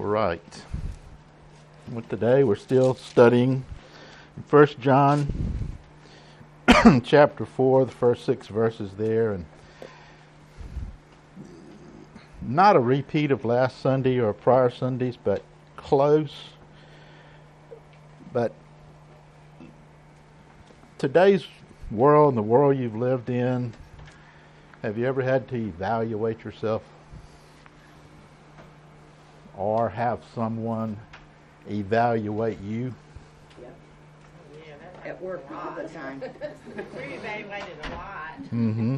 All right. Well, today we're still studying 1 John chapter 4, the first 6 verses there, and not a repeat of last Sunday or prior Sundays, but close. But today's world and the world you've lived in, have you ever had to evaluate yourself? Or have someone evaluate you? Yep. Yeah, at work all the time. We evaluated a lot. Mm-hmm.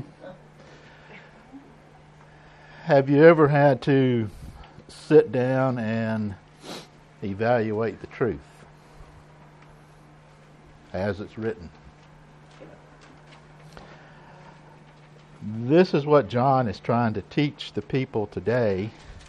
Have you ever had to sit down and evaluate the truth as it's written? This is what John is trying to teach the people today.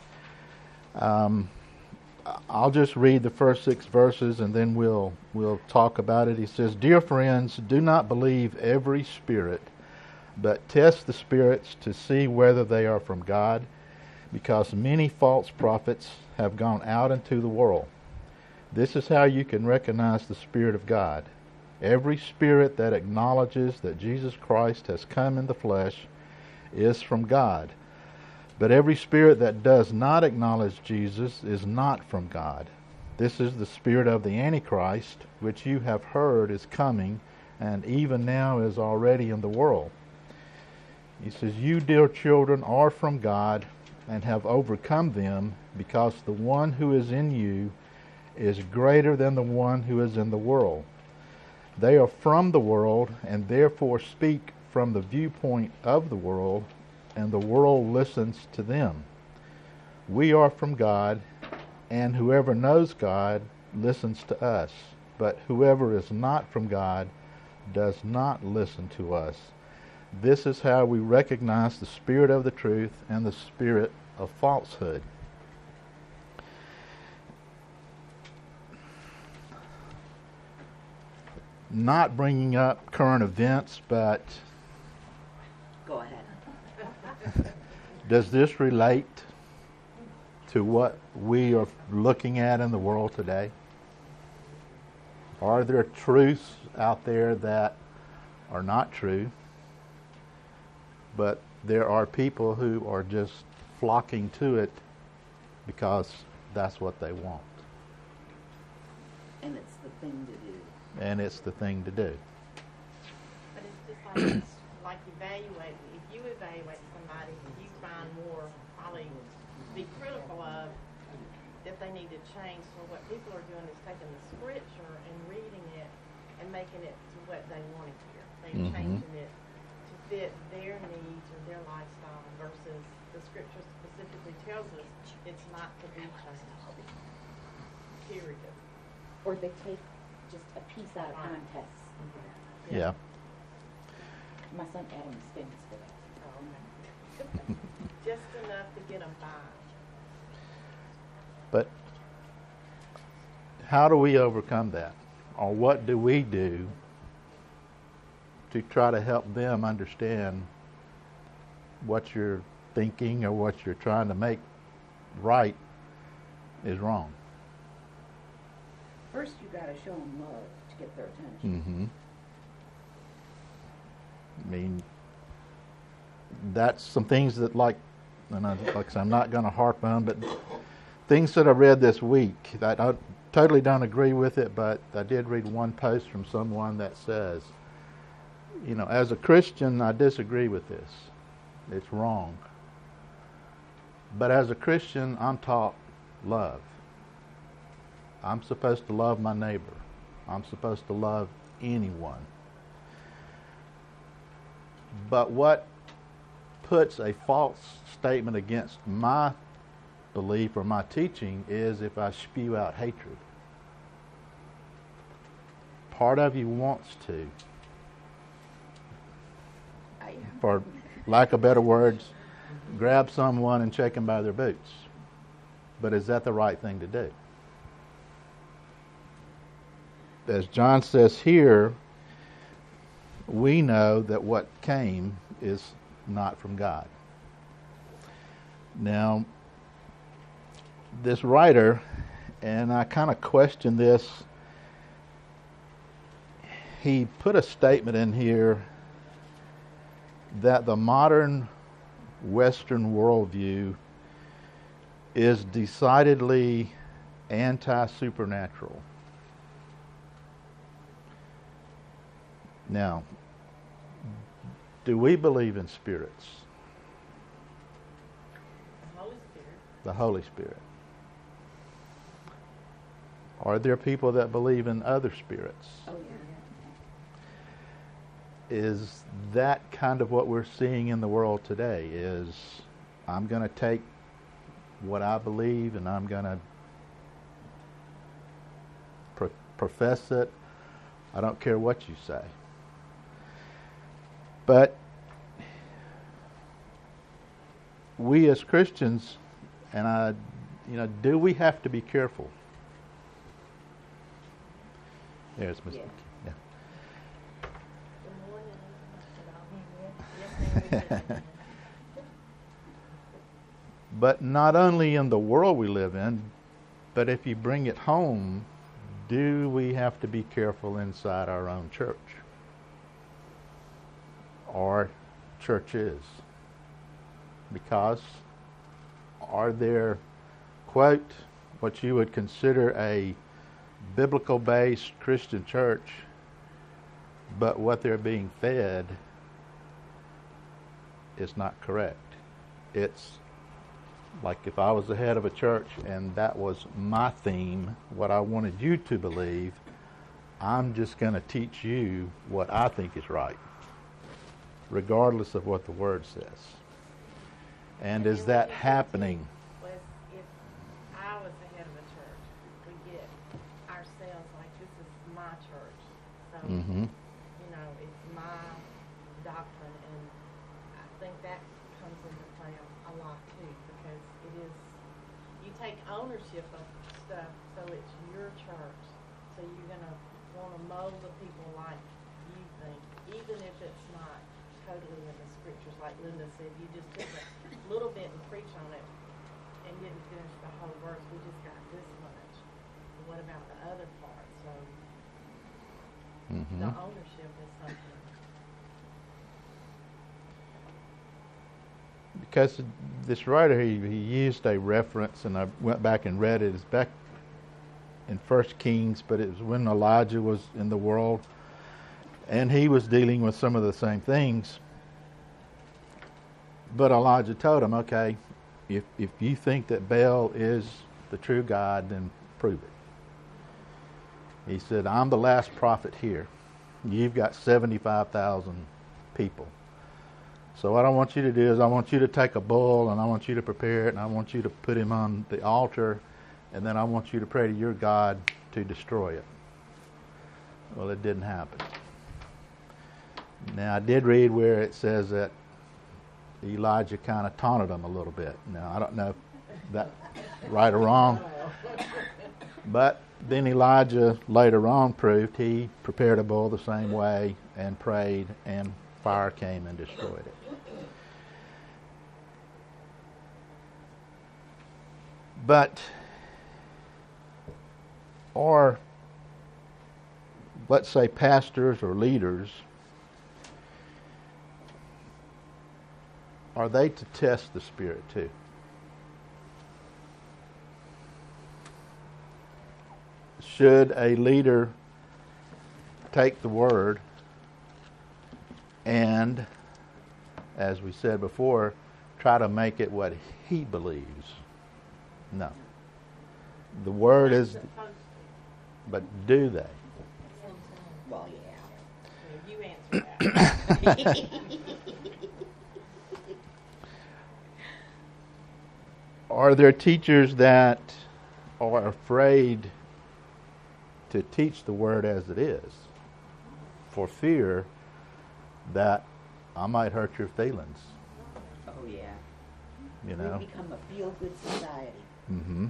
I'll just read the first 6 verses and then we'll talk about it. He says, "Dear friends, do not believe every spirit, but test the spirits to see whether they are from God, because many false prophets have gone out into the world. This is how you can recognize the Spirit of God. Every spirit that acknowledges that Jesus Christ has come in the flesh is from God. But every spirit that does not acknowledge Jesus is not from God. This is the spirit of the Antichrist, which you have heard is coming, and even now is already in the world." He says, "You, dear children, are from God and have overcome them, because the one who is in you is greater than the one who is in the world. They are from the world and therefore speak from the viewpoint of the world, and the world listens to them. We are from God, and whoever knows God listens to us. But whoever is not from God does not listen to us. This is how we recognize the spirit of the truth and the spirit of falsehood." Not bringing up current events, but Go ahead. does this relate to what we are looking at in the world today? Are there truths out there that are not true, but there are people who are just flocking to it because that's what they want? And it's the thing to do. And it's the thing to do. But it's just like evaluating. If you evaluate somebody, you find more probably to be critical of that they need to change. So what people are doing is taking the scripture and reading it and making it to what they want to hear. They're changing it to fit their needs or their lifestyle versus the scripture specifically tells us it's not to be changed. Period. Or they take just a piece out of context. Yeah. My son Adam is famous for that. Just enough to get them by. But how do we overcome that? Or what do we do to try to help them understand what you're thinking or what you're trying to make right is wrong? First, you got to show them love to get their attention. Mm-hmm. I mean, that's some things that, like I said, I'm not going to harp on, but things that I read this week that I totally don't agree with it, but I did read one post from someone that says, as a Christian, I disagree with this. It's wrong. But as a Christian, I'm taught love. I'm supposed to love my neighbor. I'm supposed to love anyone. But what puts a false statement against my belief or my teaching is if I spew out hatred. Part of you wants to, for lack of better words, grab someone and shake them by their boots. But is that the right thing to do? As John says here, we know that what came is not from God. Now, this writer, and I kind of question this, he put a statement in here that the modern Western worldview is decidedly anti-supernatural. Now, do we believe in spirits? The Holy Spirit. The Holy Spirit. Are there people that believe in other spirits? Oh, yeah. Is that kind of what we're seeing in the world today? Is I'm going to take what I believe and I'm going to profess it. I don't care what you say. But we as Christians, and do we have to be careful? There's Miss. Yeah. Yeah. Good morning. Yes, ma'am. But not only in the world we live in, but if you bring it home, do we have to be careful inside our own church or churches? Because are there, quote, what you would consider a biblical-based Christian church, but what they're being fed is not correct? It's like if I was the head of a church and that was my theme, what I wanted you to believe, I'm just going to teach you what I think is right, regardless of what the Word says. And is that happening? Was if I was the head of a church, we get ourselves like, this is my church. So, Mm-hmm. It's my doctrine, and I think that comes into play a lot too, because it is, you take ownership of stuff, so it's your church. So you're going to want to mold the people like you think, even if it's not totally in the scriptures. Like Linda said, you just took a little bit and preach on it and didn't finish the whole verse. We just got this much. What about the other part? So Mm-hmm. the ownership is something. Because this writer, he used a reference, and I went back and read it. It's back in 1 Kings, but it was when Elijah was in the world, and he was dealing with some of the same things. But Elijah told him, okay, if you think that Baal is the true God, then prove it. He said, I'm the last prophet here. You've got 75,000 people. So what I want you to do is I want you to take a bull, and I want you to prepare it, and I want you to put him on the altar, and then I want you to pray to your God to destroy it. Well, it didn't happen. Now, I did read where it says that Elijah kind of taunted him a little bit. Now, I don't know if that's right or wrong. But then Elijah later on proved he prepared a bull the same way and prayed, and fire came and destroyed it. But, or let's say pastors or leaders, are they to test the Spirit too? Should a leader take the Word and, as we said before, try to make it what he believes? No. The Word is, Supposed to. but do they? Well, yeah. You answer that. Are there teachers that are afraid to teach the Word as it is for fear that I might hurt your feelings? Oh, yeah. You know? We've become a feel-good society. Mm-hmm.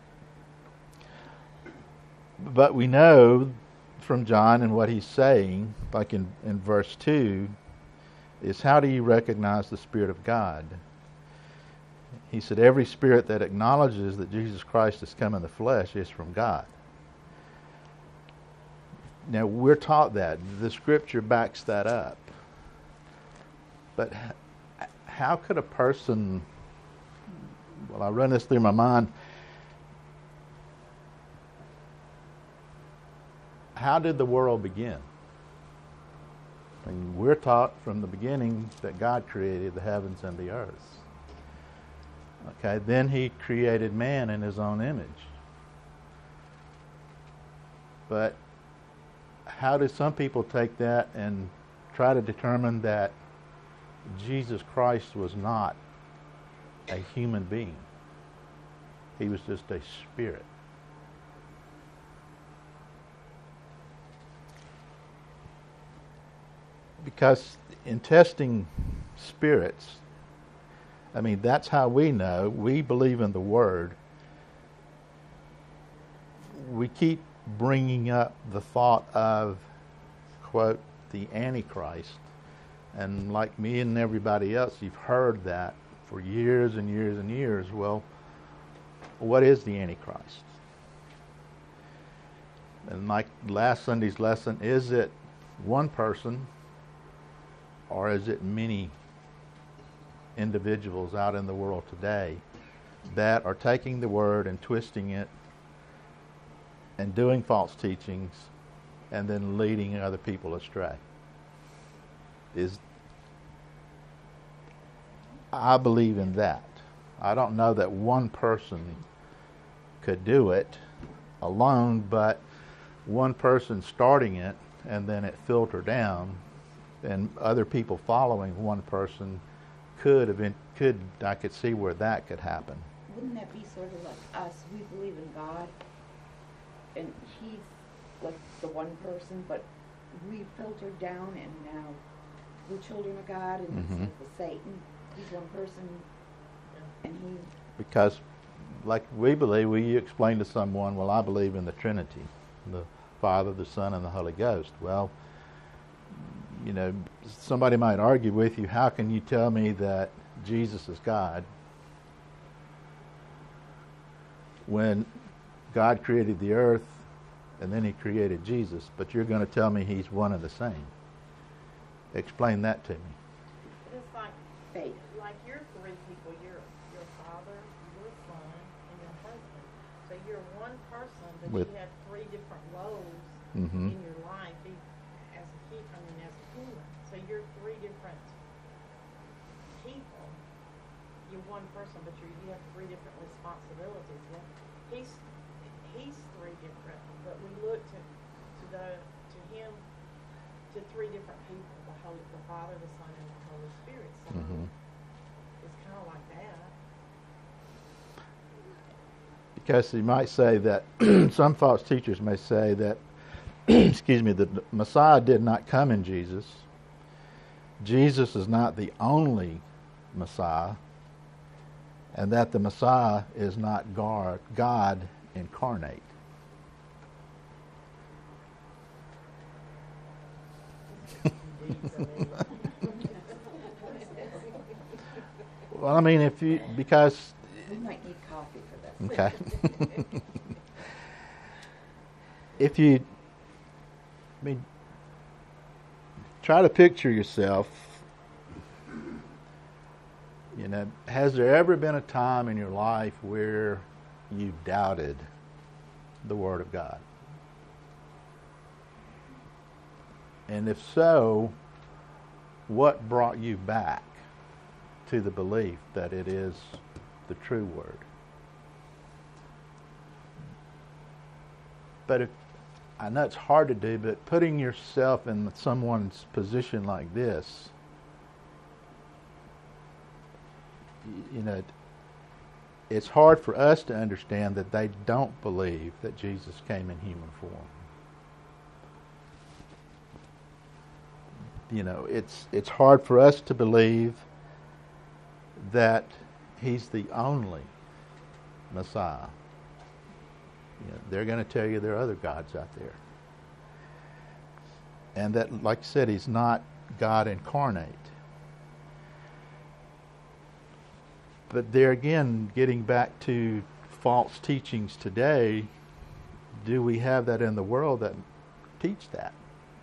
But we know from John and what he's saying, like in verse 2, is how do you recognize the Spirit of God? He said, every spirit that acknowledges that Jesus Christ has come in the flesh is from God. Now, we're taught that. The Scripture backs that up. But how could a person, well, I run this through my mind, how did the world begin? I mean, we're taught from the beginning that God created the heavens and the earth. Okay, then He created man in His own image. But how do some people take that and try to determine that Jesus Christ was not a human being? He was just a spirit. Because in testing spirits, I mean, that's how we know. We believe in the Word. We keep bringing up the thought of, quote, the Antichrist. And like me and everybody else, you've heard that for years and years and years. Well, what is the Antichrist? And like last Sunday's lesson, is it one person or is it many individuals out in the world today that are taking the Word and twisting it and doing false teachings and then leading other people astray? I believe in that. I don't know that one person could do it alone, but one person starting it and then it filter down and other people following one person I could see where that could happen. Wouldn't that be sort of like us? We believe in God, and He's like the one person, but we filtered down, and now we're children of God, and it's like with Satan. He's one person, and he... Because, like we believe, you explain to someone, well, I believe in the Trinity, the Father, the Son, and the Holy Ghost. Well, you know, somebody might argue with you, how can you tell me that Jesus is God when God created the earth and then He created Jesus, but you're going to tell me He's one and the same? Explain that to me. It's like faith. Like you're three people. You're your father, your son, and your husband. So you're one person, but you have three different roles in your life as a human. So you're three different people. You're one person, but you have three different responsibilities. Well, he's three different, but we look to him, to three different people: the Father, the Son, and the Holy Spirit. So it's kind of like that. Because you might say that some false teachers may say that, excuse me, that the Messiah did not come in Jesus. Jesus is not the only Messiah, and that the Messiah is not God incarnate. Well, I mean, because... We might need coffee for this. Okay. Try to picture yourself, you know, has there ever been a time in your life where you doubted the Word of God? And if so, what brought you back to the belief that it is the true Word? But I know it's hard to do, but putting yourself in someone's position like this, you know, it's hard for us to understand that they don't believe that Jesus came in human form. You know, it's hard for us to believe that He's the only Messiah. You know, they're going to tell you there are other gods out there. And that, like I said, He's not God incarnate. But there again, getting back to false teachings today, do we have that in the world that teach that?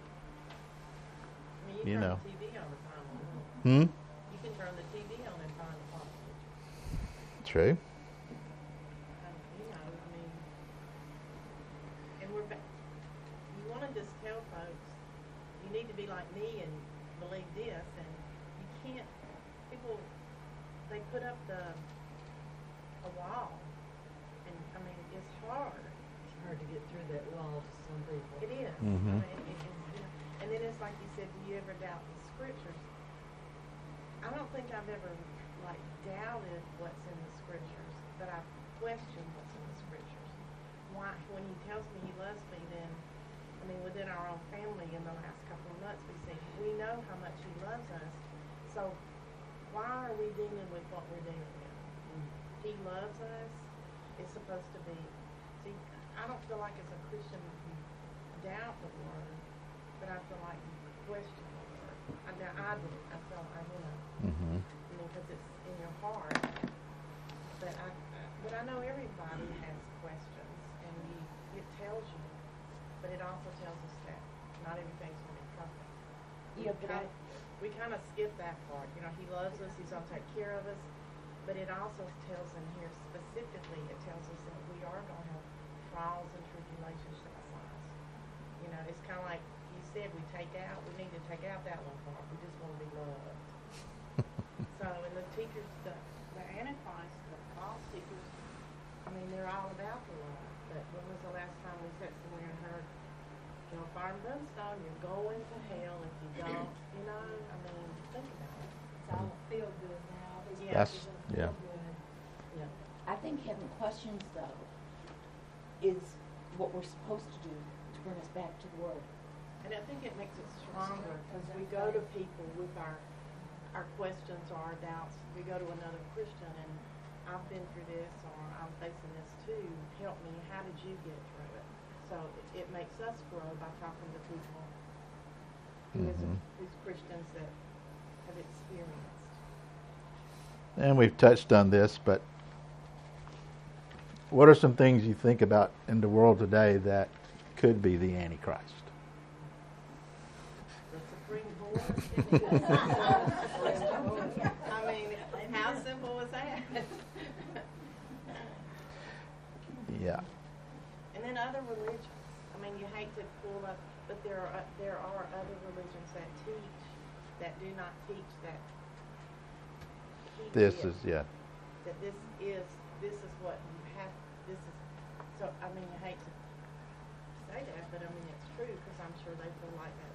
I mean, You turn know. the TV on and find one. Hmm? You can turn the TV on and find a false teacher. True. You know, I mean, and you want to just tell folks, you need to be like me and believe this, and you can't, people, they put up a wall, and, I mean, it's hard. It's hard to get through that wall to some people. It is. Mhm. I mean, you know, and then it's like you said, do you ever doubt the scriptures? I don't think I've ever, like, doubted what's in the scriptures, but I've questioned what's in the scriptures. Why, when he tells me he loves me, then, I mean, within our own family in the last couple of months, we know how much he loves us. So why are we dealing with what we're dealing with? He loves us. It's supposed to be. See, I don't feel like as a Christian you doubt the word, but I feel like you question the word. I do. I feel, you know, Mm-hmm. I mean, because it's in your heart. But I know everybody has questions, and it tells you, but it also tells us that not everything's going to be perfect. Yeah, We kind of skip that part. You know, he loves us. He's going to take care of us. But it also tells in here specifically, it tells us that we are going to have trials and tribulations to our lives. You know, it's kind of like you said, we need to take out that one part. We just want to be loved. So, and the teachers, the Antichrist, the false teachers, I mean, they're all about the love. But when was the last time we sat somewhere and heard, you know, fire and brimstone, you're going to hell if you don't, you know? I mean, think about it. It's all feel good now. Yeah. That's, yeah. Yeah. I think having questions, though, is what we're supposed to do to bring us back to the Word. And I think it makes it stronger because we go to people with our questions or our doubts. We go to another Christian and I've been through this or I'm facing this too. Help me. How did you get through it? So it makes us grow by talking to people who's Christians that have experienced. And we've touched on this, but what are some things you think about in the world today that could be the Antichrist? The Supreme Court. I mean, how simple was that? Yeah. And then other religions. I mean, you hate to pull up, but there are other religions that teach, that do not teach that. This is, yeah. That this is what you have. This is. So I mean, you hate to say that, but I mean it's true because I'm sure they feel like that.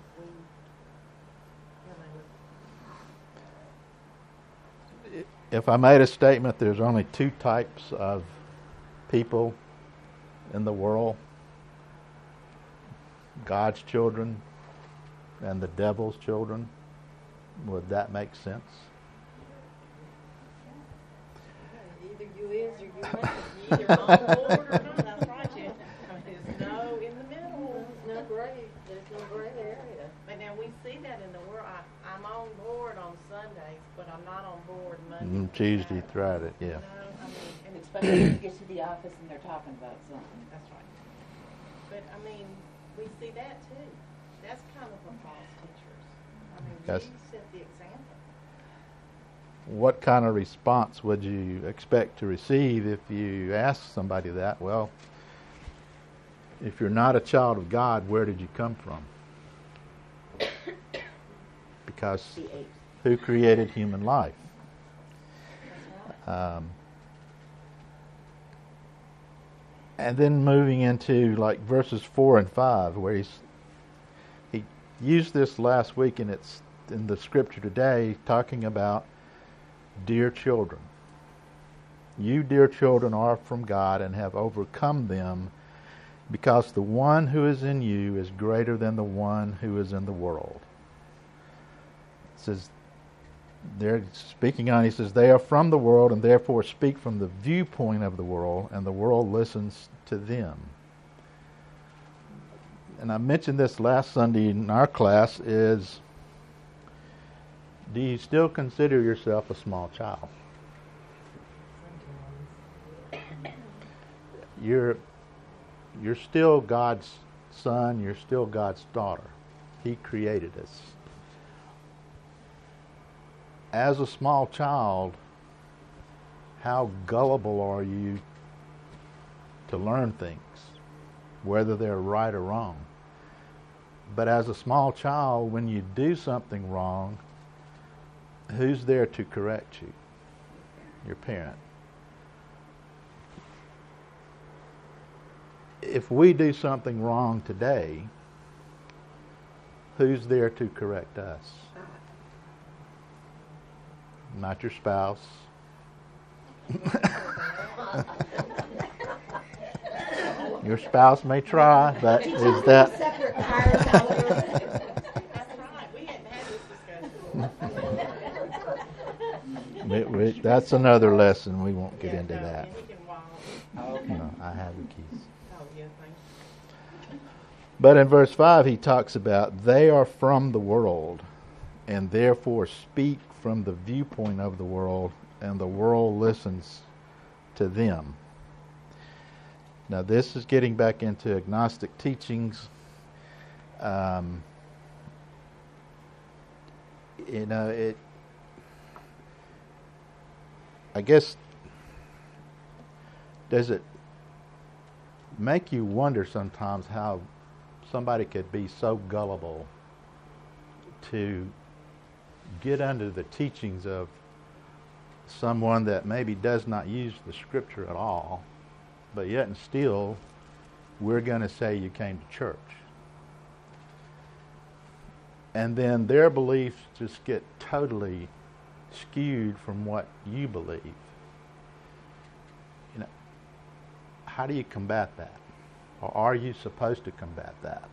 If I made a statement, there's only two types of people in the world: God's children and the devil's children. Would that make sense? Either you is or you not. Either on board or not. That's right, Jen. There's no in the middle. There's no gray. There's no gray area. But now we see that in the world. I'm on board on Sundays, but I'm not on board Monday. Tuesday, Friday, yeah. You know, I mean, and Especially when you get to the office and they're talking about something. that's right. But I mean, we see that too. That's kind of a false teachers. I mean, Yes. Jesus set the example. What kind of response would you expect to receive if you ask somebody that? Well, if you're not a child of God, where did you come from? Because The apes. who created human life? And then moving into like verses 4 and 5, where he used this last week, and it's in the scripture today, talking about dear children. You, dear children, are from God and have overcome them, because the one who is in you is greater than the one who is in the world. It says, they're speaking on, he says, they are from the world and therefore speak from the viewpoint of the world, and the world listens to them. And I mentioned this last Sunday in our class, is, do you still consider yourself a small child? you're still God's son. You're still God's daughter. He created us. As a small child, how gullible are you to learn things, whether they're right or wrong? But as a small child, when you do something wrong, who's there to correct you? Your parent. If we do something wrong today, who's there to correct us? Not your spouse. Your spouse may try, but is that... Separate cars, however. That's right, we hadn't had this discussion. That's another lesson. We won't get into No, that. and he can walk. No, I have the keys. Oh, yeah, thank you. But in verse 5, he talks about they are from the world and therefore speak from the viewpoint of the world, and the world listens to them. Now, this is getting back into agnostic teachings. I guess, does it make you wonder sometimes how somebody could be so gullible to get under the teachings of someone that maybe does not use the scripture at all, but yet and still we're going to say you came to church. And then their beliefs just get totally skewed from what you believe. You know, how do you combat that? Or are you supposed to combat that?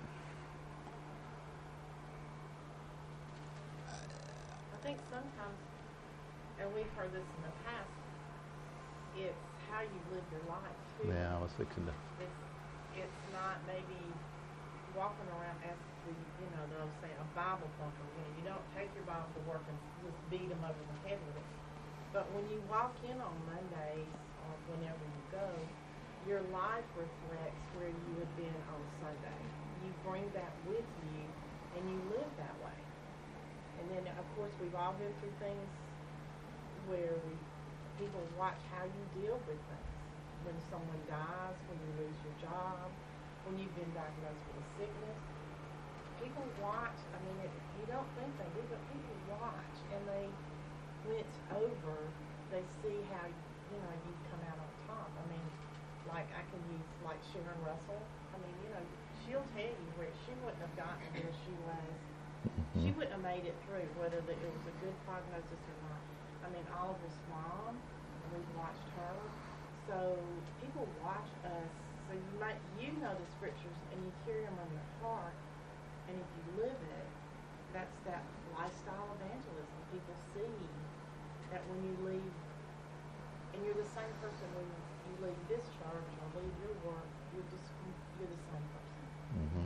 I think sometimes, and we've heard this in the past, it's how you live your life too. Yeah, I was fixing to... It's not maybe walking around as the, they'll say a Bible thumper. You don't take your Bible to work and just beat them over the head with it. But when you walk in on Mondays or whenever you go, your life reflects where you have been on Sunday. You bring that with you and you live that way. And then, of course, we've all been through things where people watch how you deal with things. When someone dies, when you lose your job, when you've been diagnosed with a sickness. People watch, you don't think they do, but people watch, and when it's over, they see how, you've come out on top. Like I can use, like Sharon Russell. She'll tell you where she wouldn't have gotten where she was. She wouldn't have made it through, whether it was a good prognosis or not. Oliver's mom, we've watched her. So people watch us. So you know the scriptures and you carry them on your heart. And if you live it, that's that lifestyle evangelism. People see that when you leave, and you're the same person when you leave this church or leave your work, you're the same person. Mm-hmm.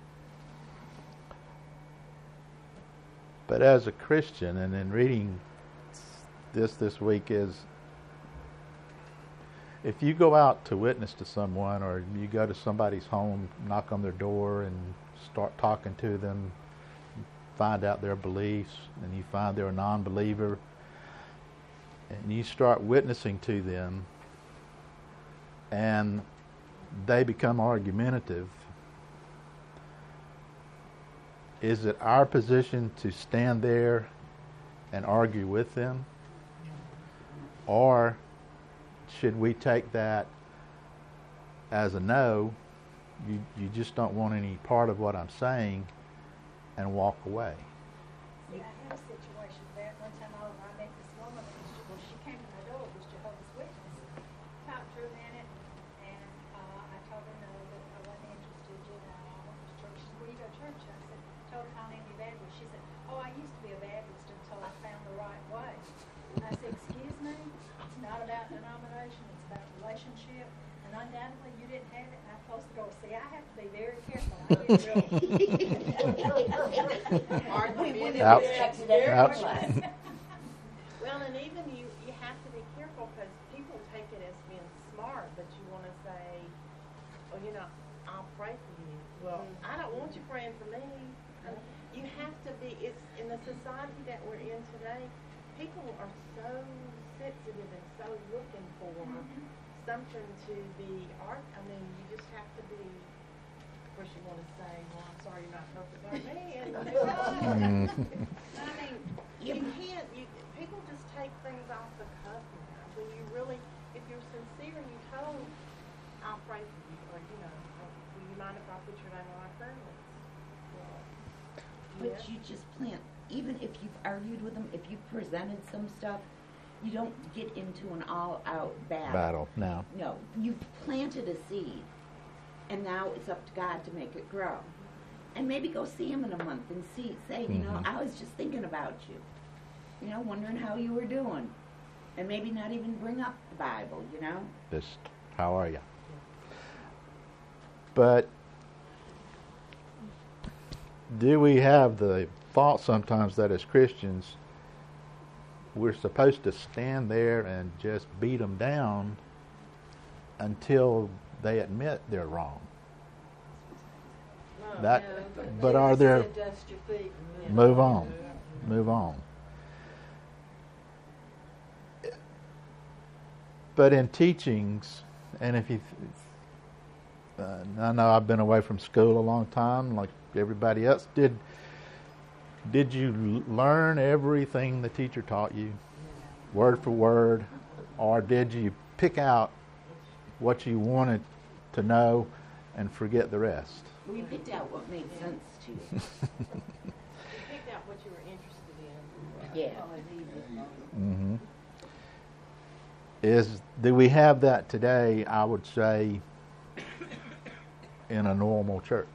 But as a Christian, and in reading this week, is if you go out to witness to someone, or you go to somebody's home, knock on their door and start talking to them, find out their beliefs, and you find they're a non-believer, and you start witnessing to them, and they become argumentative, is it our position to stand there and argue with them? Or should we take that as a no, you just don't want any part of what I'm saying, and walk away? See, I had a situation there. One time I met this woman, and she came to my door, was Jehovah's Witness. Talked to her a minute, and I told her no, that I wasn't interested, I went to church. She said, where you go to church? I said, told Connie I'm a Baptist. She said, oh, I used to be a Baptist until I found the right way. I said, excuse me? It's not about denomination, it's about relationship. And undoubtedly you didn't have it, and I'm supposed to go, see, I have to be very careful. I get Ouch. Well, and even you have to be careful because people take it as being smart, but you want to say, see, it's in the society that we're in today, people are so sensitive and so looking for something to be art. I mean, you just have to be, of course you want to say, well, I'm sorry you're not perfect like me. And I mean, people just take things off the cuff now. When you really, if you're sincere and you told, I'll pray for you, or, you know, will you mind if I put your name on my prayer list? Well, But yeah. you just plant, even if you've argued with them, if you've presented some stuff, you don't get into an all-out Battle now. No, you've planted a seed, and now it's up to God to make it grow. And maybe go see him in a month and say, you know, Mhm. I was just thinking about you. You know, wondering how you were doing. And maybe not even bring up the Bible, you know? Just, how are you? But do we have the thought sometimes that as Christians we're supposed to stand there and just beat them down until they admit they're wrong? No, That, Yeah, but Jesus are there, said, dust your feet and move on, move on. But in teachings, and if you, I know I've been away from school a long time, like everybody else. Did you learn everything the teacher taught you, word for word, or did you pick out what you wanted to know and forget the rest? We picked out what made sense to you. You picked out what you were interested in. Yeah. Mm-hmm. Do we have that today? I would say in a normal church.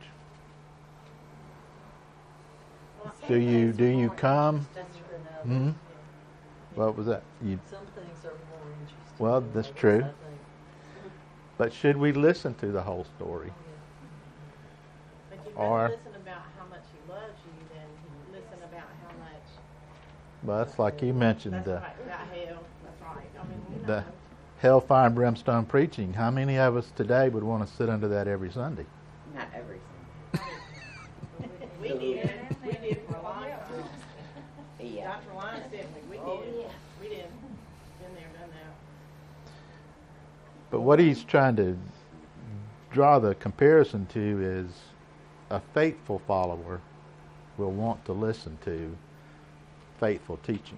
Well, Do you some come? That's true. Hmm? What was that? Some things are more interesting. Well, than that's others, true. I think. But should we listen to the whole story? But you'd Or- rather listen about how much he loves you than listen about how much. Well, that's like you mentioned That's the right, about hell. That's right. I mean, you the know. hellfire and brimstone preaching. How many of us today would want to sit under that every Sunday? Not everything. We did. We did for a long time. Yeah. Dr. Lyons said we did. Oh, yeah. We did. Been there, done that. But what he's trying to draw the comparison to is a faithful follower will want to listen to faithful teachings.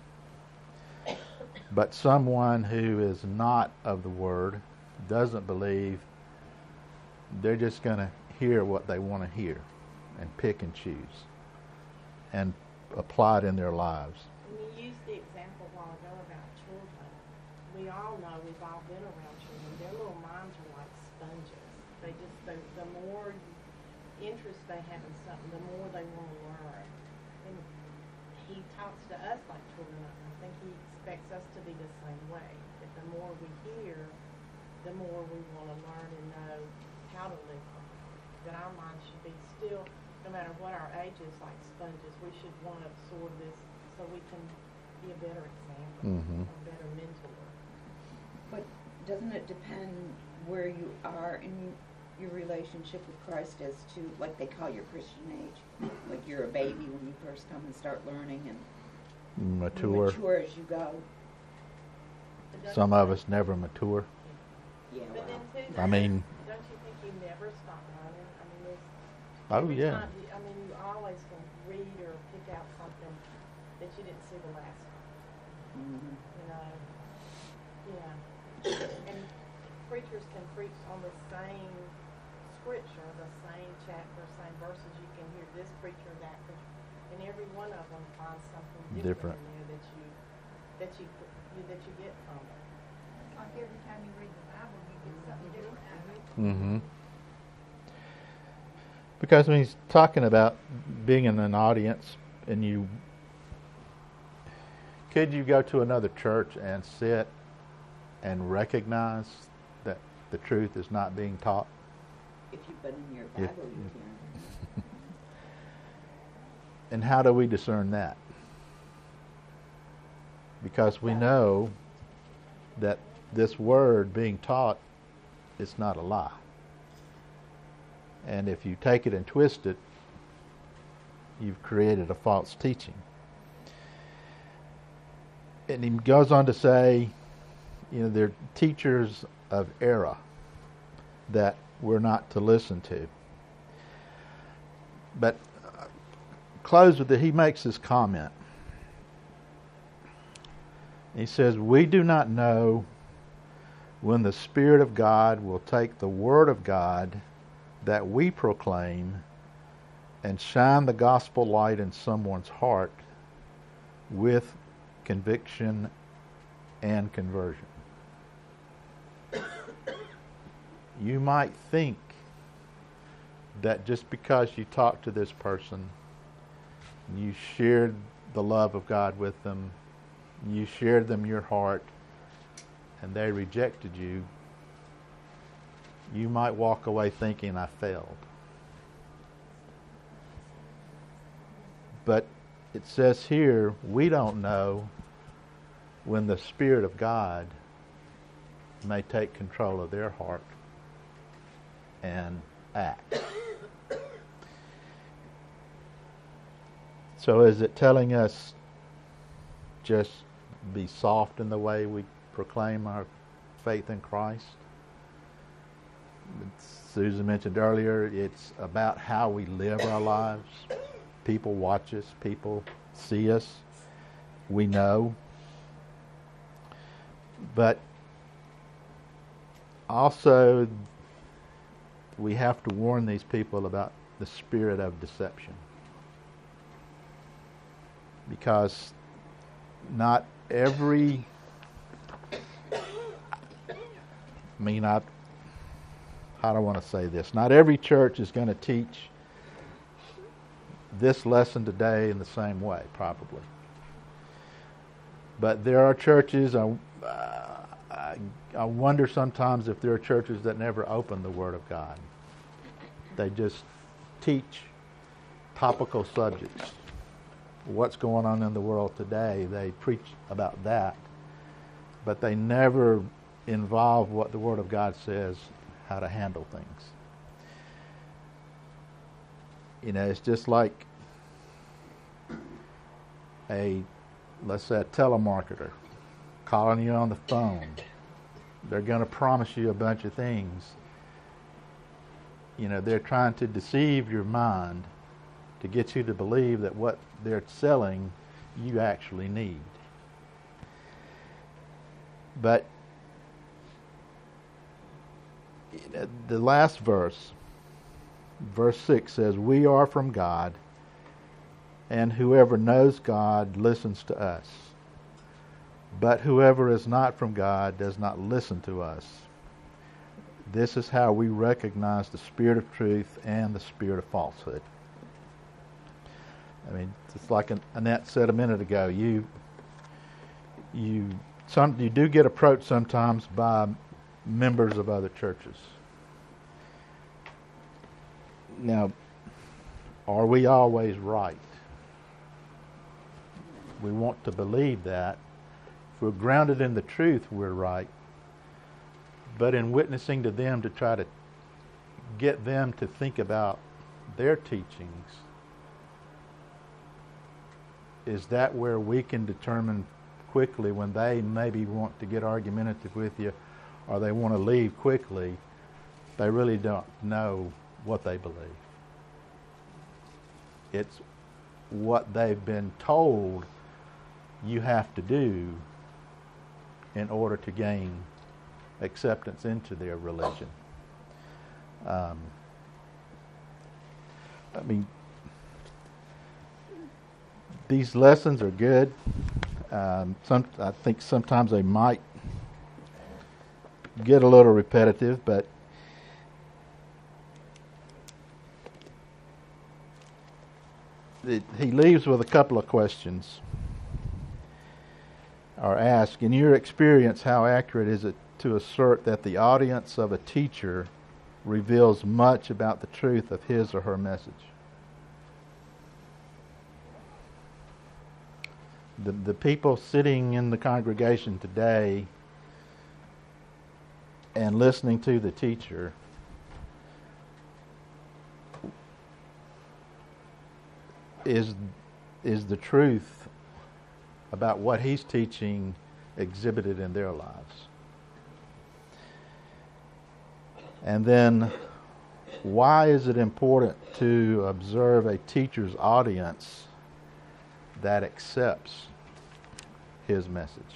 But someone who is not of the Word, doesn't believe, they're just going to hear what they want to hear and pick and choose and apply it in their lives. And you used the example a while ago about children. We all know, we've all been around children. Their little minds are like sponges. They just, the more interest they have in something, the more they want to learn. And he talks to us like children. I think he expects us to be the same way. That the more we hear, the more we want to learn and know how to listen. That our minds should be still, no matter what our age is, like sponges. We should want to absorb this so we can be a better example, Mhm. a better mentor. But doesn't it depend where you are in your relationship with Christ as to, like they call your Christian age? Like you're a baby when you first come and start learning, and you Mature. mature as you go. But don't Some you of think- us never mature. Yeah, But well, then too, I mean, don't you think you never stop learning? I mean, there's oh every yeah. time I mean, you always can read or pick out something that you didn't see the last time. mhm. You know, yeah. And preachers can preach on the same scripture, the same chapter, same verses. You can hear this preacher, that preacher, and every one of them finds something different, Different. in there that you get from it. It's like every time you read the Bible, you get something different out of it. Mm-hmm. Because when he's talking about being in an audience, and could you go to another church and sit and recognize that the truth is not being taught? If you've been in your If- Bible, you can. And how do we discern that? Because we know that this word being taught is not a lie. And if you take it and twist it, you've created a false teaching. And he goes on to say, they're teachers of error that we're not to listen to. But close with it, he makes this comment. He says, we do not know when the Spirit of God will take the Word of God that we proclaim and shine the gospel light in someone's heart with conviction and conversion. You might think that just because you talked to this person, you shared the love of God with them, you shared them your heart, and they rejected you, you might walk away thinking, I failed. But it says here, we don't know when the Spirit of God may take control of their heart and act. So is it telling us just be soft in the way we proclaim our faith in Christ? Susan mentioned earlier, it's about how we live our lives. People watch us, people see us, we know. But also, we have to warn these people about the spirit of deception. Because not every, how do I want to say this? Not every church is going to teach this lesson today in the same way, probably. But there are churches, I wonder sometimes if there are churches that never open the Word of God. They just teach topical subjects. What's going on in the world today, they preach about that, but they never involve what the Word of God says, how to handle things. It's just like let's say a telemarketer calling you on the phone. They're going to promise you a bunch of things. They're trying to deceive your mind to get you to believe that what they're selling you actually need. But the last verse, verse 6 says, we are from God, and whoever knows God listens to us. But whoever is not from God does not listen to us. This is how we recognize the spirit of truth and the spirit of falsehood. It's like Annette said a minute ago. You do get approached sometimes by members of other churches. Now, are we always right? We want to believe that. If we're grounded in the truth, we're right. But in witnessing to them to try to get them to think about their teachings, is that where we can determine quickly when they maybe want to get argumentative with you or they want to leave quickly, they really don't know what they believe. It's what they've been told you have to do in order to gain acceptance into their religion. These lessons are good. I think sometimes they might get a little repetitive, but he leaves with a couple of questions. Or ask, in your experience, how accurate is it to assert that the audience of a teacher reveals much about the truth of his or her message? The people sitting in the congregation today and listening to the teacher, is the truth about what he's teaching exhibited in their lives? And then, why is it important to observe a teacher's audience that accepts his message?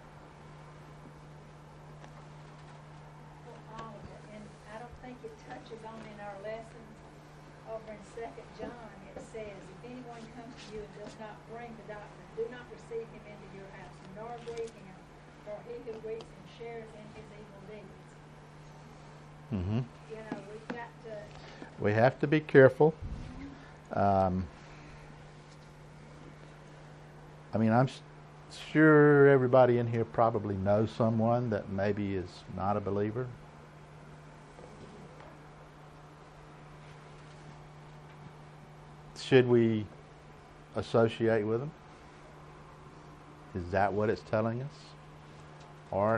All of it. And I don't think it touches on in our lessons. Over in 2 John, it says, if anyone comes to you and does not bring the doctrine, do not receive him into your house, nor greet him, for he who greets him shares in his evil deeds. Mm-hmm. You know, we've got to, We have to be careful. I mean, I'm sure everybody in here probably knows someone that maybe is not a believer. Should we associate with them? Is that what it's telling us? Or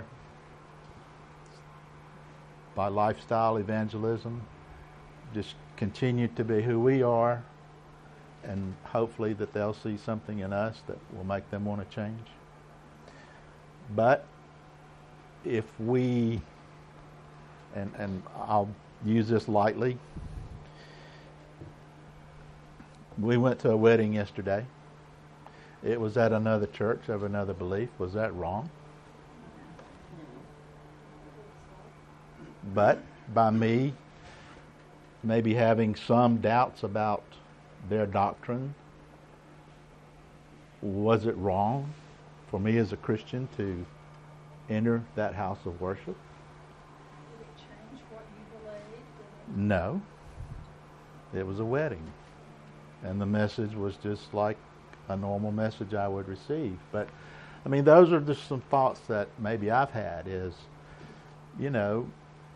by lifestyle evangelism, just continue to be who we are, and hopefully that they'll see something in us that will make them want to change. But if we, and I'll use this lightly, we went to a wedding yesterday. It was at another church of another belief. Was that wrong? But by me maybe having some doubts about their doctrine, was it wrong for me as a Christian to enter that house of worship? did it change what you believed? No. It was a wedding. And the message was just like a normal message I would receive. But, I mean, those are just some thoughts that maybe I've had is, you know,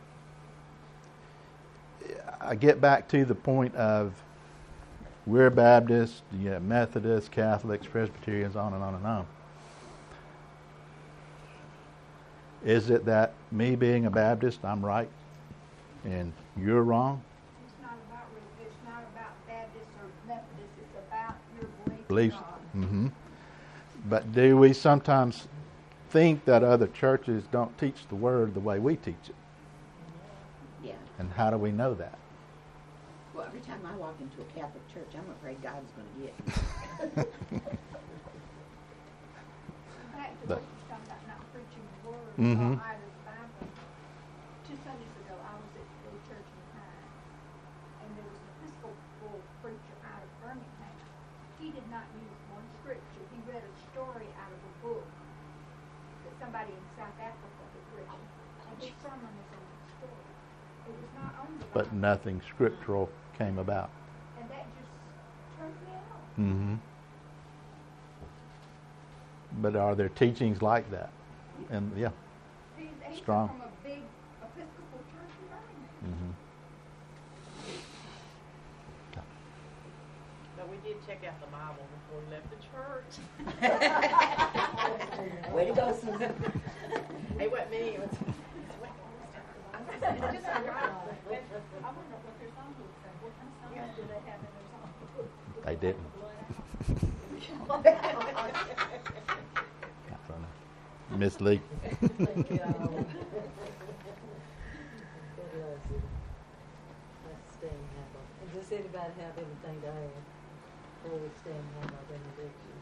I get back to the point of we're Baptists, you have Methodists, Catholics, Presbyterians, on and on and on. Is it that me being a Baptist, I'm right and you're wrong? It's not about Baptists or Methodists, it's about your belief in Beliefs. God. Mm-hmm. But do we sometimes think that other churches don't teach the Word the way we teach it? Yeah. And how do we know that? Well, every time I walk into a Catholic church, I'm afraid God's going to get me. Back to But- what you're talking about, not preaching the word Mhm. or out of the Bible. 2 Sundays ago, I was at the church in Pine, and there was an Episcopal preacher out of Birmingham. He did not use one scripture. He read a story out of a book that somebody in South Africa had written, and his sermon was on the story. It was not on the Bible. But nothing scriptural came about. And that just turned me out. Mm-hmm. But are there teachings like that? And yeah. He's Strong. from a big Episcopal church in Birmingham. Mm-hmm. But we did check out the Bible before we left the church. Way to go, Susan. It wasn't me, it was. It's just a rock. I wonder what their song would say. What kind of songs do they have in their song? They didn't. Blood. I don't know. Miss Lee. Thank you all. God bless you. Let's stand and have a, does anybody have anything to add before we stand and have our benediction?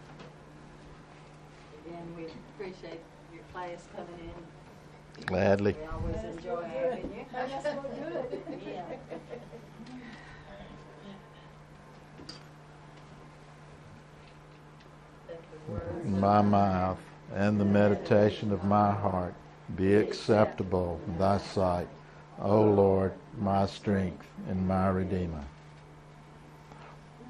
Again, we appreciate your class coming in. Gladly. We always enjoy having you. That's so good. Yeah. That the word. My mouth and the meditation of my heart be acceptable in thy sight, O Lord, my strength and my Redeemer.